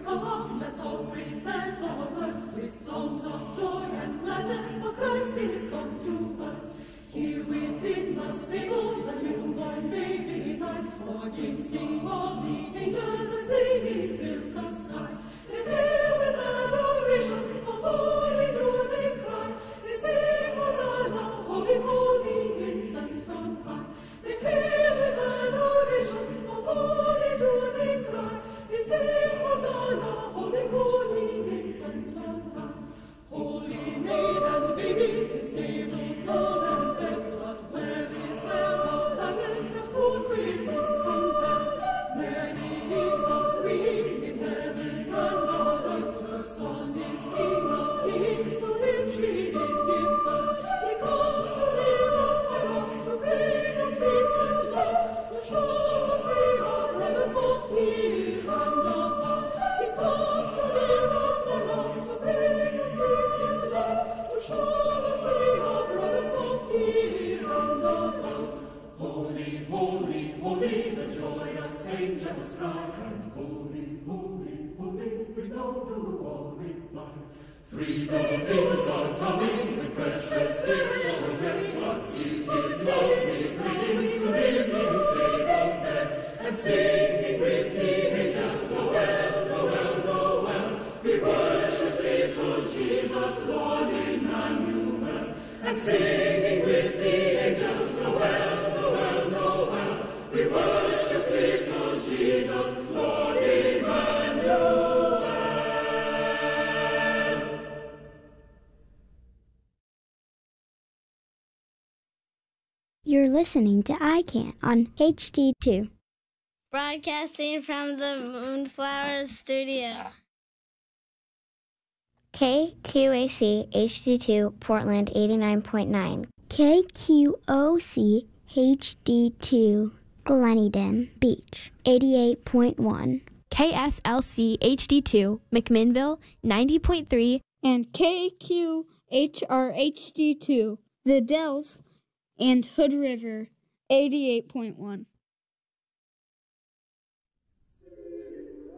come, let's all prepare for work, with songs of joy and gladness, for Christ is come to earth. Here within the stable, the newborn baby lies, for him sing all the angels, and singing fills the skies. They hail with adoration, oh holy do they cry, they sing Hosanna, holy, holy infant on high. They hail with adoration, oh holy do they cry, they sing Hosanna, holy, holy infant on high. Holy maid and baby in stable cold and wet, but where is there the gladness that could with this compare? Mary is the Queen in heaven and on earth, her Son is King of kings, to him she did give birth. He comes to live among us, to bring us peace and love, to show us we are brothers both here and above. He comes to live among us, to bring us peace and love, to show us we are brothers both here and above. Holy, holy, holy, the joyous angels cry, and holy, holy, holy, we know do all reply. Threefold things are coming with precious gifts, so let us eat his love, his bringing to him to stay down there, and singing with the angels, Noel, Noel, Noel. We worship little Jesus, Lord Emmanuel, and singing with the angels, Noel, Noel, Noel. We worship little Jesus, Lord Emmanuel. You're listening to iCan on HD2. Broadcasting from the Moonflower Studio. KQAC HD2 Portland 89.9. KQOC HD2 Gleneden Beach 88.1. KSLC HD2 McMinnville 90.3. And KQHR HD2 The Dells and Hood River 88.1.